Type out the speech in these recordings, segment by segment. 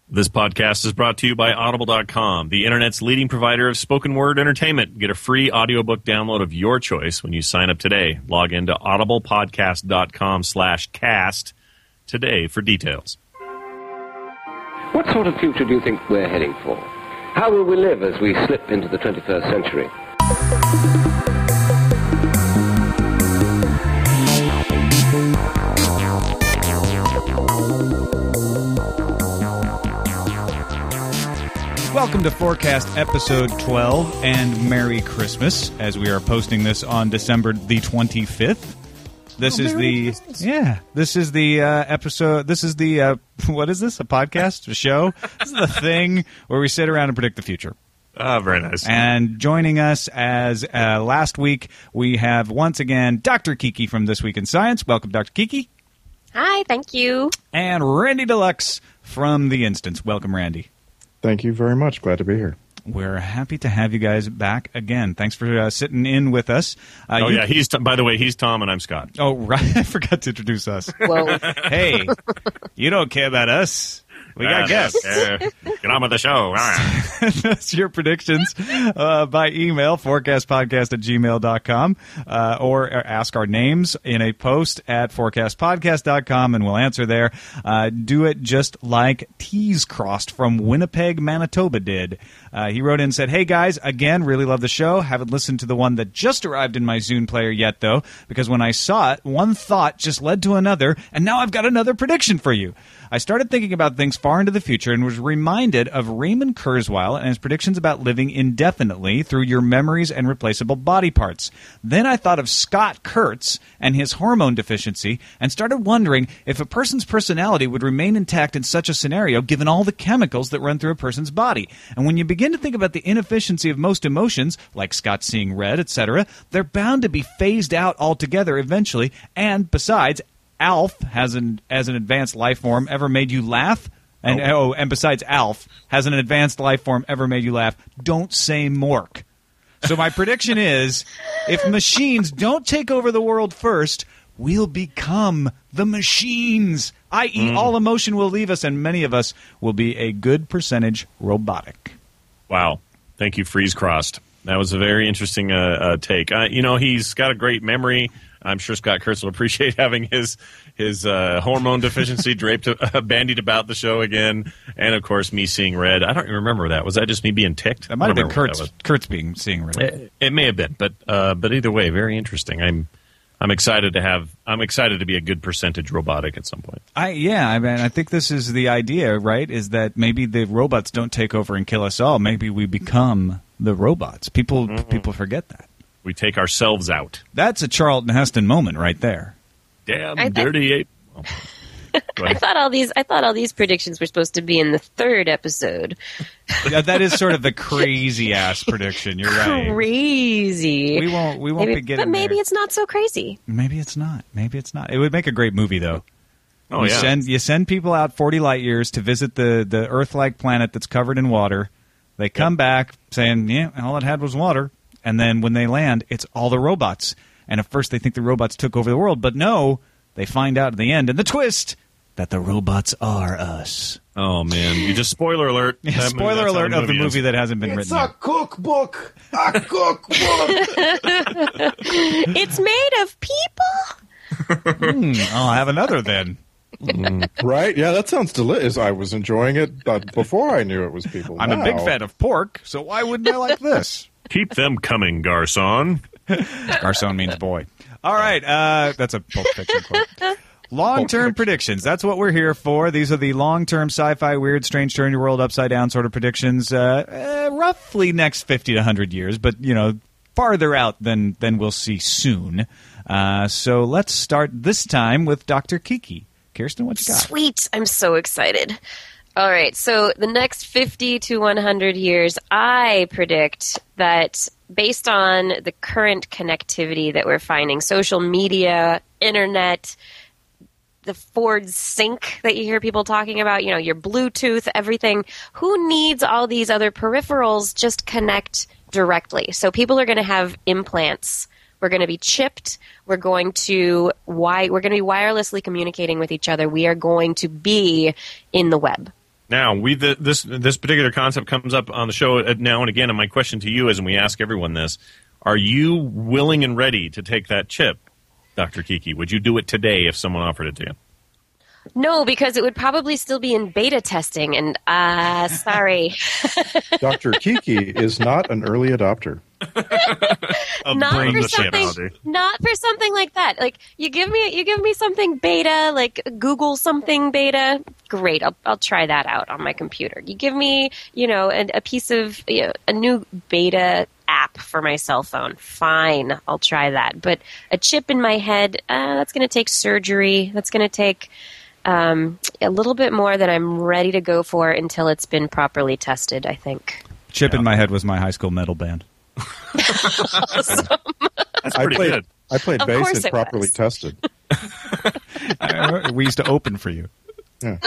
This podcast is brought to you by Audible.com, the internet's leading provider of spoken word entertainment. Get a free audiobook download of your choice when you sign up today. Log into audiblepodcast.com/cast today for details. What sort of future do you think we're heading for? How will we live as we slip into the 21st century? Welcome to Forecast Episode 12, and Merry Christmas, as we are posting this on December the 25th. This is the episode. This is the what is this? A podcast? A show? This is the thing where we sit around and predict the future. Ah, very nice. And joining us as last week, we have once again Dr. Kiki from This Week in Science. Welcome, Dr. Kiki. Hi, thank you. And Randy Deluxe from The Instance. Welcome, Randy. Thank you very much. Glad to be here. We're happy to have you guys back again. Thanks for sitting in with us. He's by the way, he's Tom and I'm Scott. Oh, right. I forgot to introduce us. Whoa. Hey, you don't care about us. We got guests. Get on with the show. That's your predictions by email, forecastpodcast@gmail.com, or ask our names in a post at forecastpodcast.com, and we'll answer there. Do it just like T's Crossed from Winnipeg, Manitoba did. He wrote in and said, "Hey guys, again, really love the show. Haven't listened to the one that just arrived in my Zune player yet, though, because when I saw it, one thought just led to another, and now I've got another prediction for you. I started thinking about things far into the future and was reminded of Raymond Kurzweil and his predictions about living indefinitely through your memories and replaceable body parts. Then I thought of Scott Kurtz and his hormone deficiency and started wondering if a person's personality would remain intact in such a scenario given all the chemicals that run through a person's body. And when you begin to think about the inefficiency of most emotions, like Scott seeing red, etc., they're bound to be phased out altogether eventually. And besides, Alf as an advanced life form ever made you laugh? And besides Alf, has an advanced life form ever made you laugh? Don't say Mork. So my prediction is, if machines don't take over the world first, we'll become the machines, i.e. all emotion will leave us, and many of us will be a good percentage robotic." Wow. Thank you, Freeze Crossed. That was a very interesting take. He's got a great memory. I'm sure Scott Kurtz will appreciate having his hormone deficiency bandied about the show again. And, of course, me seeing red. I don't even remember that. Was that just me being ticked? That might have been Kurtz seeing red. It may have been. But either way, very interesting. I'm excited to be a good percentage robotic at some point. I think this is the idea, right? Is that maybe the robots don't take over and kill us all. Maybe we become the robots. People forget that. We take ourselves out. That's a Charlton Heston moment right there. Damn dirty ape. Oh. I thought all these predictions were supposed to be in the third episode. Yeah, that is sort of the crazy ass prediction. You're right. Crazy. We won't be getting. But maybe there. It's not so crazy. Maybe it's not. It would make a great movie, though. Oh, You send people out 40 light years to visit the Earth-like planet that's covered in water. They come back saying, "Yeah, all it had was water." And then when they land, it's all the robots. And at first they think the robots took over the world, but no, they find out at the end, and the twist, that the robots are us. Oh, man. You just spoiler alert. Spoiler alert of the movie that hasn't been written. It's a cookbook! A cookbook! It's made of people? I'll have another then. Right? Yeah, that sounds delicious. I was enjoying it before I knew it was people. I'm a big fan of pork, so why wouldn't I like this? Keep them coming, Garcon. Garcon means boy. All right, that's a Pulp Fiction quote. Long-term predictions. That's what we're here for. These are the long-term sci-fi, weird, strange, turn your world upside down sort of predictions. Roughly next 50 to 100 years, but farther out than we'll see soon. So let's start this time with Dr. Kiki. Kirsten, what you got? Sweet. I'm so excited. All right. So the next 50 to 100 years, I predict that based on the current connectivity that we're finding, social media, internet, the Ford Sync that you hear people talking about, your Bluetooth, everything, who needs all these other peripherals? Just connect directly. So people are going to have implants. We're going to be chipped. We're going to be wirelessly communicating with each other. We are going to be in the web. Now, this particular concept comes up on the show now and again, and my question to you is, and we ask everyone this, are you willing and ready to take that chip, Dr. Kiki? Would you do it today if someone offered it to you? No, because it would probably still be in beta testing, and sorry. Dr. Kiki is not an early adopter. Not for something like that. Like you give me something beta, like Google something beta. Great, I'll try that out on my computer. You give me, a piece of a new beta app for my cell phone. Fine, I'll try that. But a chip in my head, that's going to take surgery. That's going to take a little bit more than I'm ready to go for until it's been properly tested, I think. Chip in my head was my high school metal band. Awesome. That's pretty good. I played Of bass course and it properly was. tested. We used to open for you. Yeah.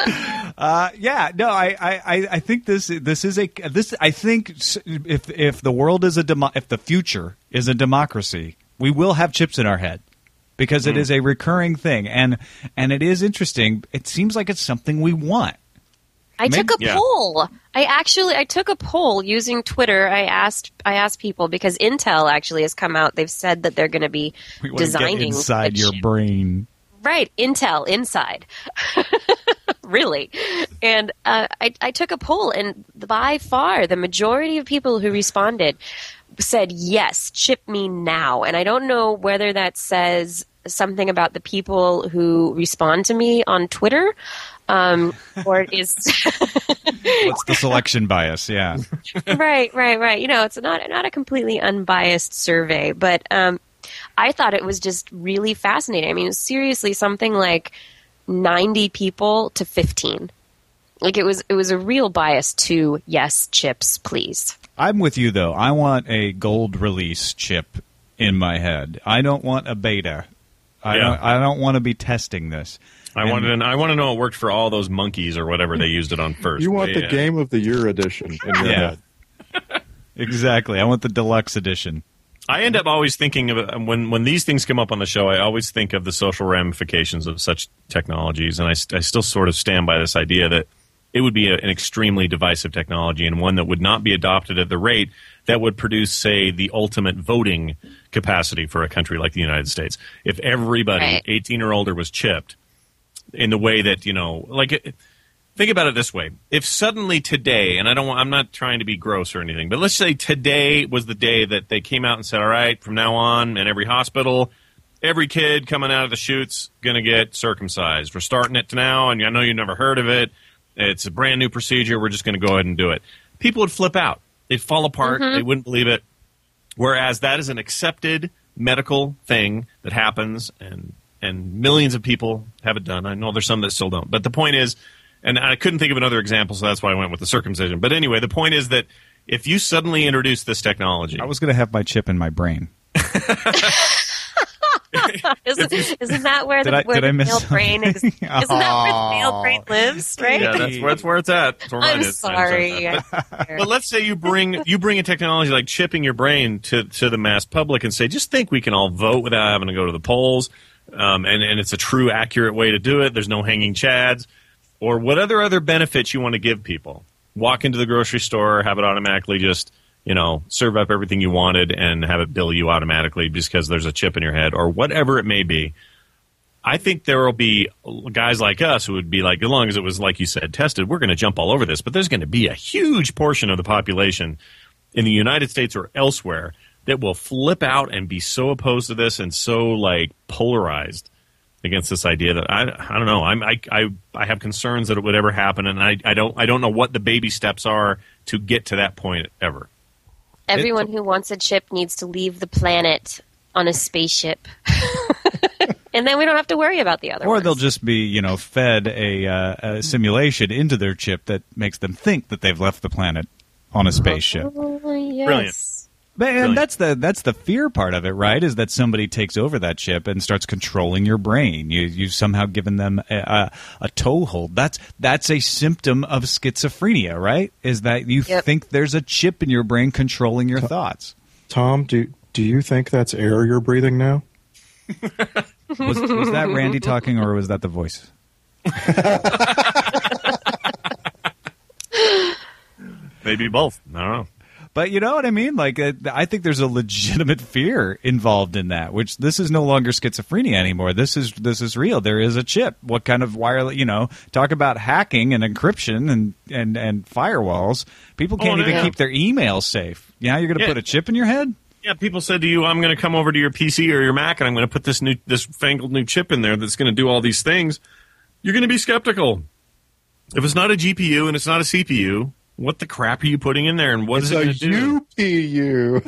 I think this I think if the world is if the future is a democracy, we will have chips in our head because it is a recurring thing, and it is interesting. It seems like it's something we want. I took a poll. I took a poll using Twitter. I asked people because Intel actually has come out. They've said that they're going to be We want to designing get inside your brain. Right, Intel inside. Really. And I took a poll, and by far the majority of people who responded said, yes, chip me now. And I don't know whether that says something about the people who respond to me on Twitter, or it is... What's the selection bias? Yeah. Right. It's not a completely unbiased survey, but I thought it was just really fascinating. I mean, it was seriously something like 90 people to 15. Like it was a real bias to yes, chips, please. I'm with you though. I want a gold release chip in my head. I don't want a beta. I don't want to be testing this. I want to know it worked for all those monkeys or whatever they used it on first. You want the Game of the Year edition in your head. Exactly. I want the deluxe edition. I end up always thinking of when these things come up on the show. I always think of the social ramifications of such technologies, and I still sort of stand by this idea that it would be an extremely divisive technology and one that would not be adopted at the rate that would produce, say, the ultimate voting capacity for a country like the United States. If everybody 18 or older was chipped in the way that, think about it this way. If suddenly today, and I'm not trying to be gross or anything, but let's say today was the day that they came out and said, all right, from now on, in every hospital, every kid coming out of the chutes going to get circumcised. We're starting it now, and I know you've never heard of it. It's a brand new procedure. We're just going to go ahead and do it. People would flip out. They'd fall apart. They wouldn't believe it. Whereas that is an accepted medical thing that happens, and millions of people have it done. I know there's some that still don't. But the point is, and I couldn't think of another example, so that's why I went with the circumcision. But anyway, the point is that if you suddenly introduce this technology... I was going to have my chip in my brain. Isn't that where the male brain is? Isn't that where the male brain lives? Right? Yeah, that's where it's at. That's where mine I'm is. sorry. But let's say you bring a technology like chipping your brain to the mass public and say, just think we can all vote without having to go to the polls, and it's a true, accurate way to do it. There's no hanging chads, or what other benefits you want to give people. Walk into the grocery store, have it automatically just serve up everything you wanted and have it bill you automatically because there's a chip in your head or whatever it may be. I think there will be guys like us who would be like, as long as it was, like you said, tested, we're going to jump all over this. But there's going to be a huge portion of the population in the United States or elsewhere that will flip out and be so opposed to this and so polarized against this idea that I don't know. I have concerns that it would ever happen, and I don't know what the baby steps are to get to that point ever. Everyone who wants a chip needs to leave the planet on a spaceship. And then we don't have to worry about the other ones. Or they'll just be, fed a simulation into their chip that makes them think that they've left the planet on a spaceship. Oh, yes. Brilliant. And that's the fear part of it, right? Is that somebody takes over that chip and starts controlling your brain. You've somehow given them a toehold. That's a symptom of schizophrenia, right? Is that you think there's a chip in your brain controlling your thoughts. Tom, do you think that's air you're breathing now? Was that Randy talking, or was that the voice? Maybe both. I don't know. But you know what I mean? Like, I think there's a legitimate fear involved in that. Which this is no longer schizophrenia anymore. This is real. There is a chip. What kind of wireless? Talk about hacking and encryption and firewalls. People can't even keep their emails safe. Now you're going to put a chip in your head? Yeah, people said to you, "I'm going to come over to your PC or your Mac, and I'm going to put this fangled new chip in there that's going to do all these things." You're going to be skeptical. If it's not a GPU and it's not a CPU, what the crap are you putting in there, and what is it going to do? UPU.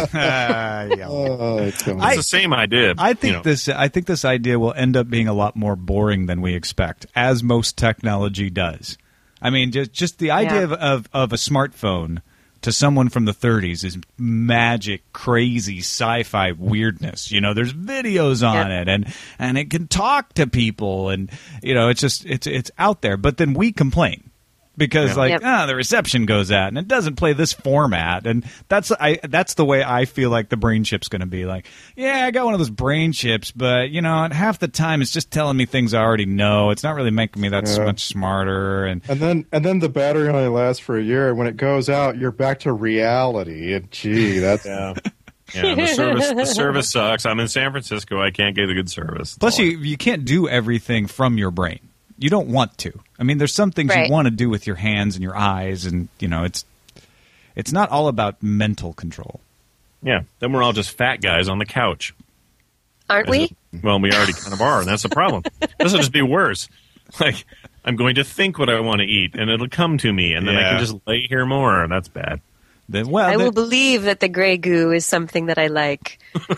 It's the same idea. I think this idea will end up being a lot more boring than we expect, as most technology does. I mean, just the idea of a smartphone to someone from the 30s is magic, crazy sci-fi weirdness. There's videos on it, and it can talk to people, and it's out there. But then we complain because the reception goes out and it doesn't play this format, and that's the way I feel like the brain chip's going to be. Like, I got one of those brain chips, but half the time it's just telling me things I already know. It's not really making me that much smarter. And then the battery only lasts for a year. When it goes out, you're back to reality. And gee, that's Yeah, the service sucks. I'm in San Francisco. I can't get a good service. Plus, you can't do everything from your brain. You don't want to. I mean, there's some things you want to do with your hands and your eyes, and it's not all about mental control. Yeah, then we're all just fat guys on the couch. Aren't we? Well, we already kind of are, and that's the problem. This will just be worse. Like, I'm going to think what I want to eat, and it'll come to me, and then I can just lay here more. That's bad. I will believe that the gray goo is something that I like.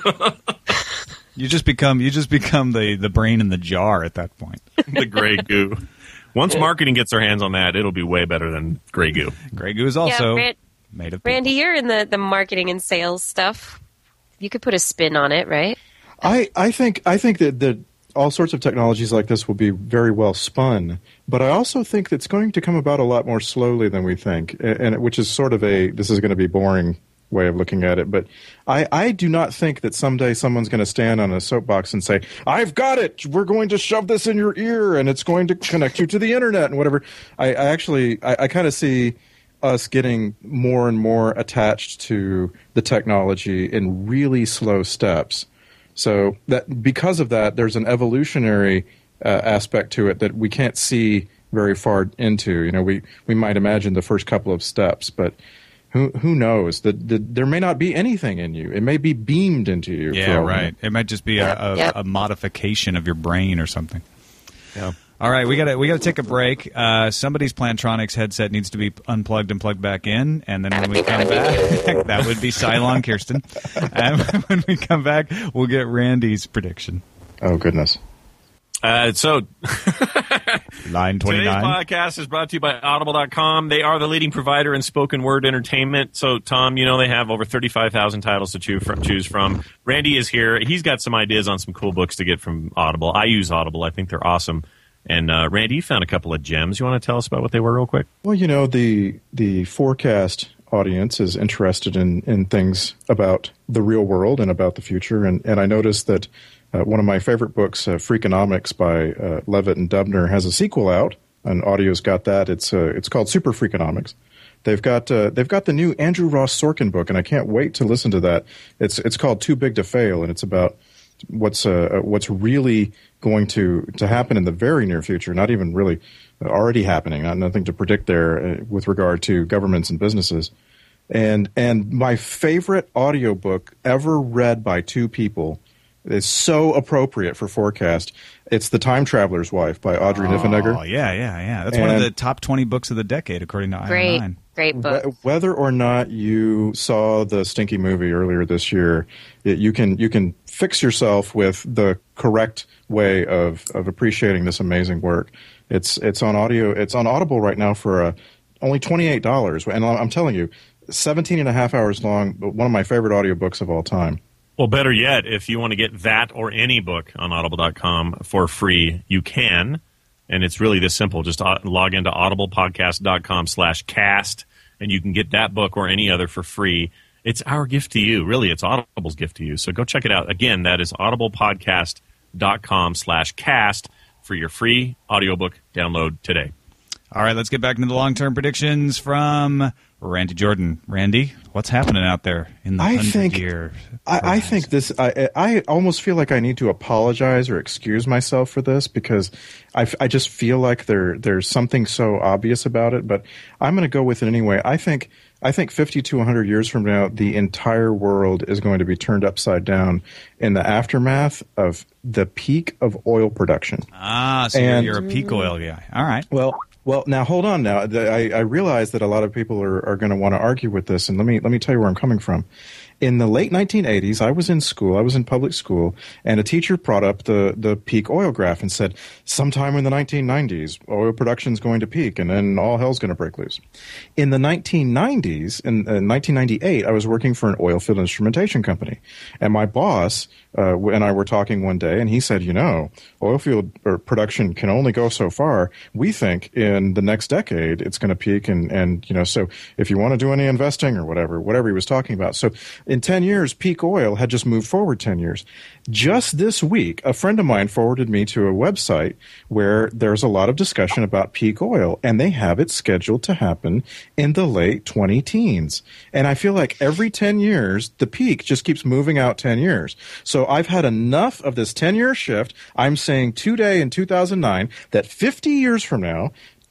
You just become the brain in the jar at that point. The gray goo. Once marketing gets their hands on that, it'll be way better than gray goo. Gray goo is also made of people. Randy, you're in the marketing and sales stuff. You could put a spin on it, right? I think that all sorts of technologies like this will be very well spun, but I also think that it's going to come about a lot more slowly than we think, and which is sort of this is going to be boring way of looking at it, but I do not think that someday someone's going to stand on a soapbox and say, "I've got it, we're going to shove this in your ear and it's going to connect you to the internet," and whatever. I kind of see us getting more and more attached to the technology in really slow steps. So that because of that, there's an evolutionary aspect to it that we can't see very far into. We might imagine the first couple of steps, but who knows? There may not be anything in you. It may be beamed into you. Yeah, right. It might just be a modification of your brain or something. Yeah. All right, we got to take a break. Somebody's Plantronics headset needs to be unplugged and plugged back in, and then when we come back, that would be Cylon Kirsten. And when we come back, we'll get Randy's prediction. Oh goodness. So Line 29. Today's podcast is brought to you by Audible.com. They are the leading provider in spoken word entertainment. So, Tom, they have over 35,000 titles to choose from. Randy is here. He's got some ideas on some cool books to get from Audible. I use Audible. I think they're awesome. And, Randy, you found a couple of gems. You want to tell us about what they were real quick? Well, the Forecast audience is interested in things about the real world and about the future. And I noticed that one of my favorite books, Freakonomics by Levitt and Dubner, has a sequel out, and Audio's got that. It's called Super Freakonomics. They've got the new Andrew Ross Sorkin book, and I can't wait to listen to that. It's called Too Big to Fail, and it's about what's really going to happen in the very near future. Not even really already happening. Nothing to predict there with regard to governments and businesses. And my favorite audiobook ever read by two people. It's so appropriate for Forecast. It's The Time Traveler's Wife by Audrey Niffenegger. Oh, yeah. That's one of the top 20 books of the decade, according to IO9. Great book. Whether or not you saw the Stinky movie earlier this year, you can fix yourself with the correct way of appreciating this amazing work. It's on audio. It's on Audible right now for only $28. And I'm telling you, 17 and a half hours long, but one of my favorite audiobooks of all time. Well, better yet, if you want to get that or any book on Audible.com for free, you can. And it's really this simple. Just log into audiblepodcast.com/cast, and you can get that book or any other for free. It's our gift to you. Really, it's Audible's gift to you. So go check it out. Again, that is audiblepodcast.com/cast for your free audiobook download today. All right, let's get back into the long-term predictions from Randy Jordan. Randy, what's happening out there in the 100-year? I think this. I almost feel like I need to apologize or excuse myself for this because I just feel like there's something so obvious about it. But I'm going to go with it anyway. I think 50 to 100 years from now, the entire world is going to be turned upside down in the aftermath of the peak of oil production. So you're a peak oil guy. All right. Well, now hold on. Now I realize that a lot of people are going to want to argue with this, and let me tell you where I'm coming from. In the late 1980s, I was in school. I was in public school, and a teacher brought up the peak oil graph and said, sometime in the 1990s, oil production is going to peak, and then all hell's going to break loose. In the 1990s, in 1998, I was working for an oil field instrumentation company, and my boss and I were talking one day, and he said, oil field production can only go so far. We think in the next decade it's going to peak, and so if you want to do any investing or whatever he was talking about. So in 10 years, peak oil had just moved forward 10 years. Just this week, a friend of mine forwarded me to a website where there's a lot of discussion about peak oil, and they have it scheduled to happen in the late 20-teens. And I feel like every 10 years, the peak just keeps moving out 10 years. So I've had enough of this 10-year shift. I'm saying today in 2009 that 50 years from now,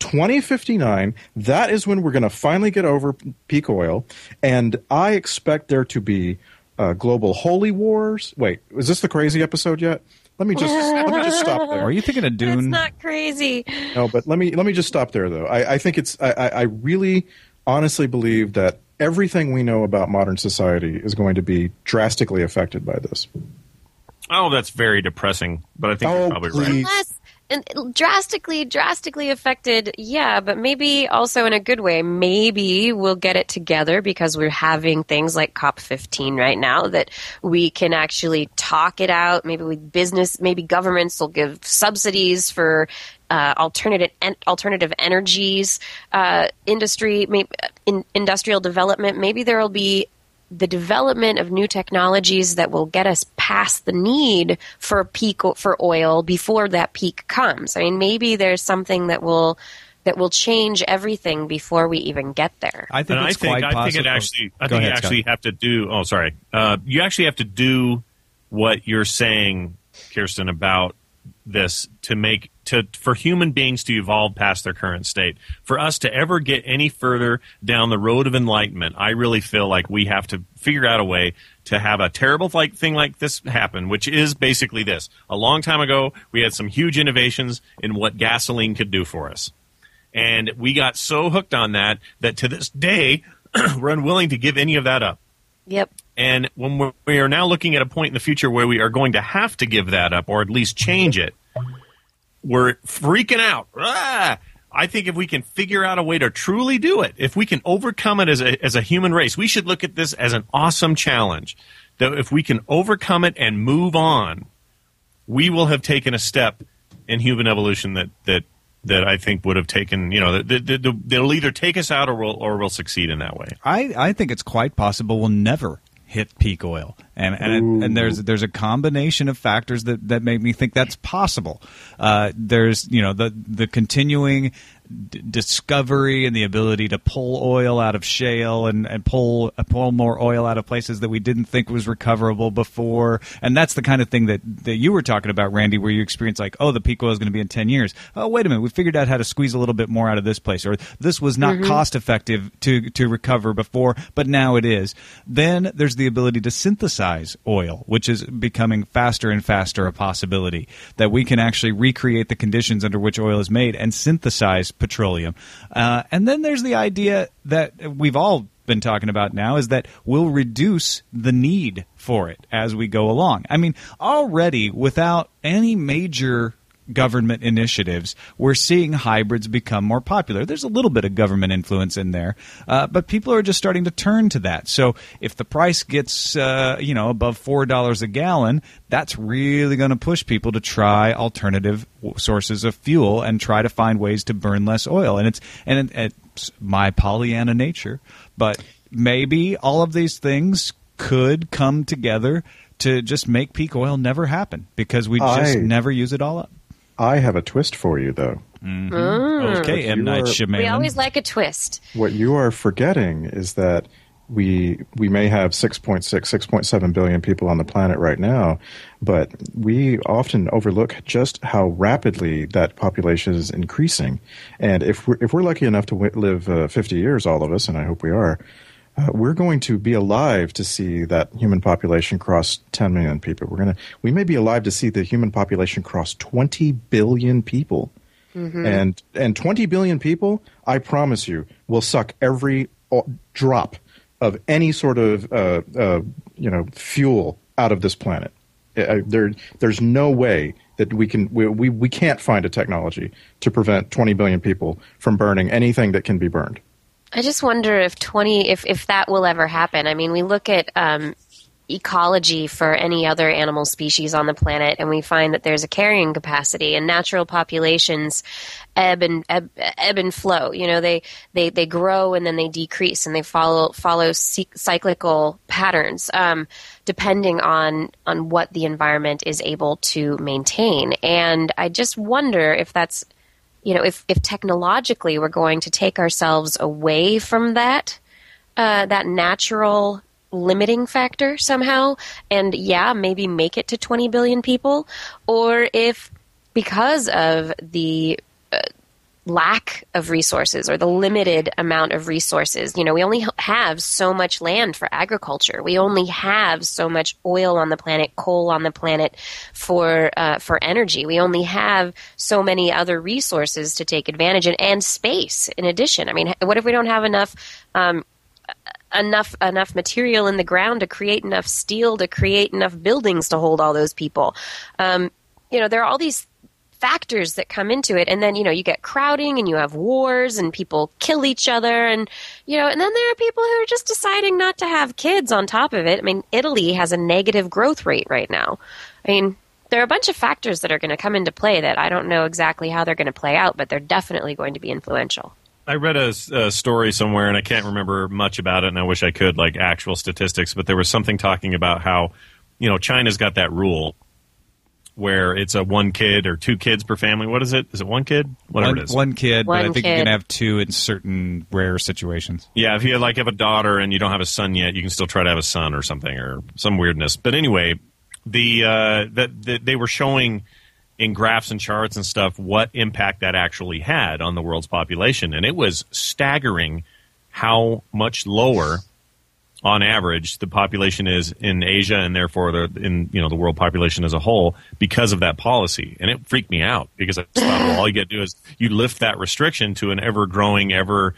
2059, that is when we're going to finally get over peak oil, and I expect there to be global holy wars. Wait, is this the crazy episode yet? Let me just stop there. Are you thinking of Dune? That's not crazy. No, but let me just stop there though. I think it's I really honestly believe that everything we know about modern society is going to be drastically affected by this. Oh, that's very depressing, but I think you're probably right. Unless, and drastically affected, yeah, but maybe also in a good way. Maybe we'll get it together because we're having things like COP15 right now that we can actually talk it out. Maybe maybe governments will give subsidies for alternative energies, industry, industrial development. Maybe there will be the development of new technologies that will get us past the need for oil before that peak comes. I mean, maybe there's something that will change everything before we even get there. I think you actually have to do. Oh, sorry. You actually have to do what you're saying, Kirsten, about this for human beings to evolve past their current state. For us to ever get any further down the road of enlightenment, I really feel like we have to figure out a way to have a terrible thing like this happen, which is basically this. A long time ago, we had some huge innovations in what gasoline could do for us. And we got so hooked on that to this day, we're unwilling to give any of that up. Yep. And when we are now looking at a point in the future where we are going to have to give that up or at least change it, we're freaking out. I think if we can figure out a way to truly do it, if we can overcome it as a human race, we should look at this as an awesome challenge. That if we can overcome it and move on, we will have taken a step in human evolution that I think would have taken, they'll either take us out or we'll succeed in that way. I think it's quite possible we'll never hit peak oil, and there's a combination of factors that make me think that's possible. There's the continuing discovery and the ability to pull oil out of shale and pull more oil out of places that we didn't think was recoverable before. And that's the kind of thing that you were talking about, Randy, where you experience like, oh, the peak oil is going to be in 10 years. Oh, wait a minute, we figured out how to squeeze a little bit more out of this place, or this was not cost effective to recover before, but now it is. Then there's the ability to synthesize oil, which is becoming faster and faster a possibility, that we can actually recreate the conditions under which oil is made and synthesize petroleum. And then there's the idea that we've all been talking about now, is that we'll reduce the need for it as we go along. I mean, already without any major government initiatives, we're seeing hybrids become more popular. There's a little bit of government influence in there, but people are just starting to turn to that. So if the price gets above $4 a gallon, that's really going to push people to try alternative sources of fuel and try to find ways to burn less oil. And it's my Pollyanna nature, but maybe all of these things could come together to just make peak oil never happen because we just never use it all up. I have a twist for you, though. Okay, M. Night Shyamalan. We always like a twist. What you are forgetting is that we may have 6.7 billion people on the planet right now, but we often overlook just how rapidly that population is increasing. And if we're lucky enough to live 50 years, all of us, and I hope we are, we're going to be alive to see that human population cross 10 million people. We may be alive to see the human population cross 20 billion people. Mm-hmm. And 20 billion people, I promise you, will suck every drop of any sort of fuel out of this planet. There's no way that we can't find a technology to prevent 20 billion people from burning anything that can be burned. I just wonder if that will ever happen. I mean, we look at ecology for any other animal species on the planet, and we find that there's a carrying capacity, and natural populations ebb and flow. You know, they grow and then they decrease, and they follow cyclical patterns depending on what the environment is able to maintain. And I just wonder if that's, you know, if technologically we're going to take ourselves away from that natural limiting factor somehow, and maybe make it to 20 billion people, or if because of the lack of resources or the limited amount of resources, you know, we only have so much land for agriculture. We only have so much oil on the planet, coal on the planet for energy. We only have so many other resources to take advantage of, and space in addition. I mean, what if we don't have enough material in the ground to create enough steel to create enough buildings to hold all those people? You know, there are all these factors that come into it, and then, you know, you get crowding and you have wars and people kill each other, and, you know, and then there are people who are just deciding not to have kids on top of it. I mean, Italy has a negative growth rate right now. I mean, there are a bunch of factors that are going to come into play that I don't know exactly how they're going to play out, but they're definitely going to be influential. I read a story somewhere, and I can't remember much about it, and I wish I could, like actual statistics, but there was something talking about how, you know, China's got that rule where it's a one kid or two kids per family. What is it? Is it one kid? Whatever it is. One kid, but I think you can have two in certain rare situations. Yeah, if you have a daughter and you don't have a son yet, you can still try to have a son or something, or some weirdness. But anyway, they were showing in graphs and charts and stuff what impact that actually had on the world's population, and it was staggering how much lower on average the population is in Asia, and therefore the world population as a whole, because of that policy. And it freaked me out, because I thought, well, all you got to do is you lift that restriction to an ever growing,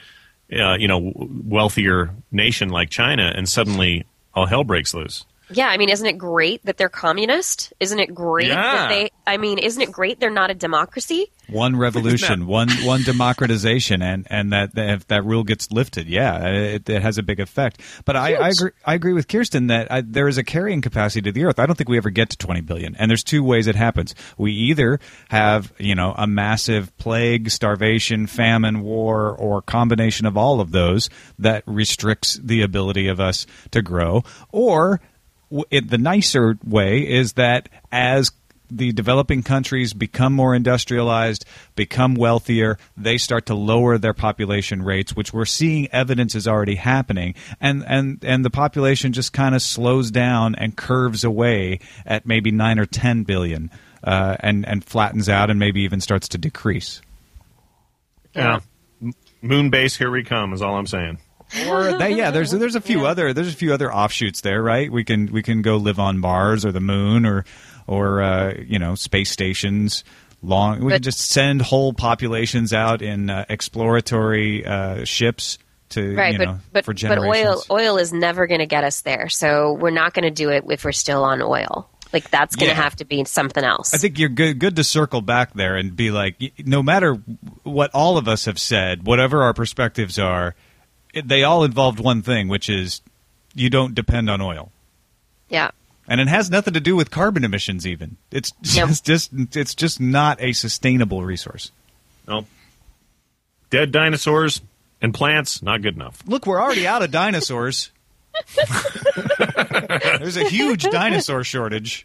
wealthier nation like China, and suddenly all hell breaks loose. Yeah, I mean, isn't it great that they're communist? Isn't it great that isn't it great they're not a democracy? One revolution, one democratization, and that rule gets lifted, it has a big effect. But I agree with Kirsten that there is a carrying capacity to the Earth. I don't think we ever get to 20 billion. And there's two ways it happens. We either have, you know, a massive plague, starvation, famine, war, or combination of all of those that restricts the ability of us to grow, or the nicer way is that as the developing countries become more industrialized, become wealthier, they start to lower their population rates, which we're seeing evidence is already happening, and the population just kind of slows down and curves away at maybe 9 or 10 billion, and flattens out and maybe even starts to decrease. Yeah, moon base, here we come, is all I'm saying. Or there's a few other offshoots there, right? We can go live on Mars or the moon or space stations. We can just send whole populations out in exploratory ships to for generations. But oil is never going to get us there, so we're not going to do it if we're still on oil. Like, that's going to have to be something else. I think you're good to circle back there and be like, no matter what all of us have said, whatever our perspectives are, they all involved one thing, which is you don't depend on oil. Yeah. And it has nothing to do with carbon emissions even. It's just not a sustainable resource. Nope. Dead dinosaurs and plants, not good enough. Look, we're already out of dinosaurs. There's a huge dinosaur shortage.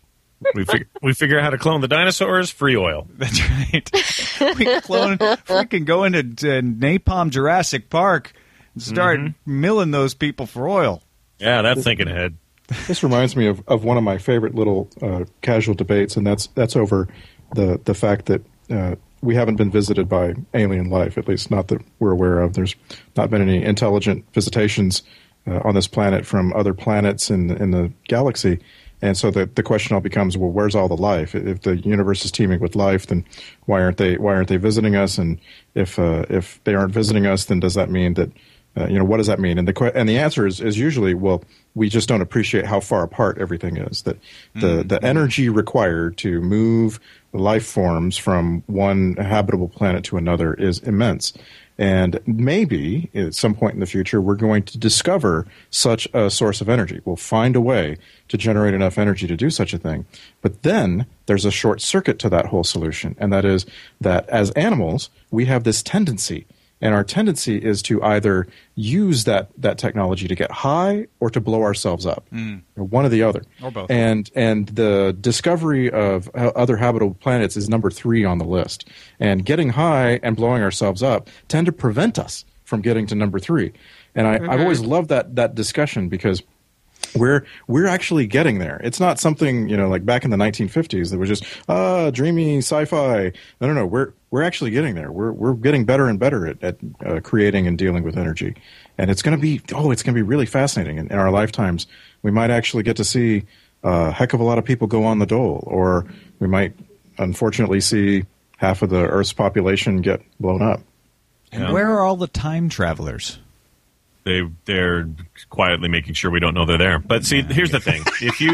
We figure out how to clone the dinosaurs. Free oil. That's right. We can go into Napalm Jurassic Park and start milling those people for oil. Yeah, that's thinking ahead. This reminds me of one of my favorite little casual debates, and that's over the fact that we haven't been visited by alien life, at least not that we're aware of. There's not been any intelligent visitations on this planet from other planets in the galaxy. And so the question all becomes, well, where's all the life? If the universe is teeming with life, then why aren't they visiting us? And if they aren't visiting us, then does that mean that what does that mean? And the answer is usually, well, we just don't appreciate how far apart everything is. That the energy required to move life forms from one habitable planet to another is immense. And maybe at some point in the future, we're going to discover such a source of energy. We'll find a way to generate enough energy to do such a thing. But then there's a short circuit to that whole solution. And that is that as animals, we have this tendency. And our tendency is to either use that technology to get high or to blow ourselves up, one or the other, or both. And the discovery of other habitable planets is number 3 on the list. And getting high and blowing ourselves up tend to prevent us from getting to number 3. And I've always loved that discussion because we're actually getting there. It's not something, like back in the 1950s that was just dreamy sci-fi. No. We're actually getting there. We're getting better and better at creating and dealing with energy. And it's going to be really fascinating. In our lifetimes, we might actually get to see a heck of a lot of people go on the dole, or we might unfortunately see half of the Earth's population get blown up. And where are all the time travelers? They're quietly making sure we don't know they're there. But see, here's the thing: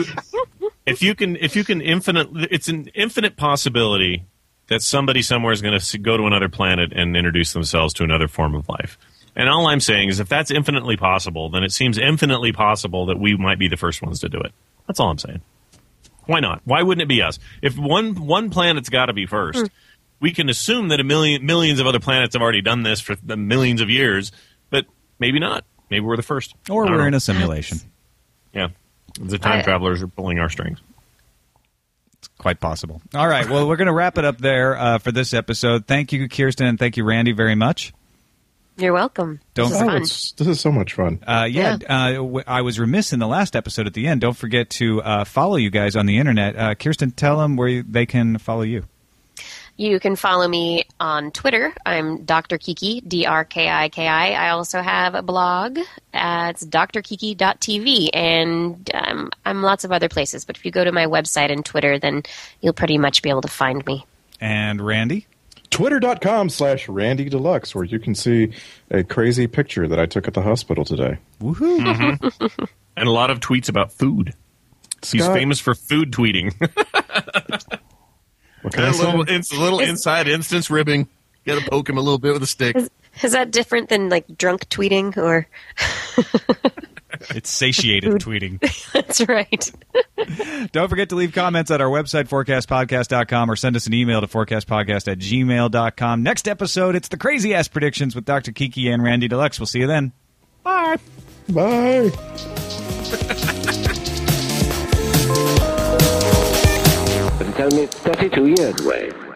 if you can it's an infinite possibility that somebody somewhere is going to go to another planet and introduce themselves to another form of life. And all I'm saying is, if that's infinitely possible, then it seems infinitely possible that we might be the first ones to do it. That's all I'm saying. Why not? Why wouldn't it be us? If one planet's got to be first, we can assume that millions of other planets have already done this for the millions of years, but maybe not. Maybe we're the first. Or we're in a simulation. Yeah. The time travelers are pulling our strings. It's quite possible. All right. Well, we're going to wrap it up there for this episode. Thank you, Kirsten, and thank you, Randy, very much. You're welcome. This is so much fun. I was remiss in the last episode at the end. Don't forget to follow you guys on the internet. Kirsten, tell them where they can follow you. You can follow me on Twitter. I'm Dr. Kiki, DRKIKI. I also have a blog. It's drkiki.tv, and I'm lots of other places. But if you go to my website and Twitter, then you'll pretty much be able to find me. And Randy? Twitter.com/Randy Deluxe, where you can see a crazy picture that I took at the hospital today. Woohoo! Mm-hmm. And a lot of tweets about food. He's famous for food tweeting. It's a little inside instance ribbing. Got to poke him a little bit with a stick. Is that different than like drunk tweeting or? It's satiated tweeting. That's right. Don't forget to leave comments at our website, forecastpodcast.com, or send us an email to forecastpodcast@gmail.com. Next episode, it's the Crazy Ass Predictions with Dr. Kiki and Randy Deluxe. We'll see you then. Bye. Bye. But it's only 32 years away.